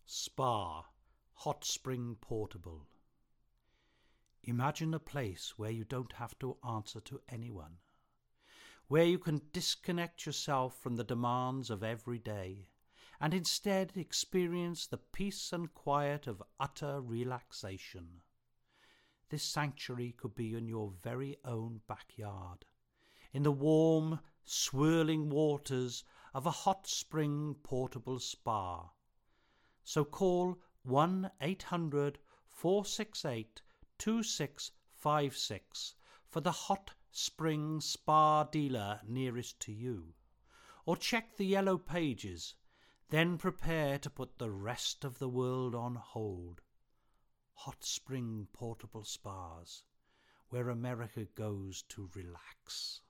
Spa, hot spring portable. Imagine a place where you don't have to answer to anyone, where you can disconnect yourself from the demands of every day and instead experience the peace and quiet of utter relaxation. This sanctuary could be in your very own backyard, in the warm, swirling waters of a hot spring portable spa. So call 1-800-468-2656 for the hot spring spa dealer nearest to you, or check the yellow pages, then prepare to put the rest of the world on hold. Hot spring portable spas, where America goes to relax.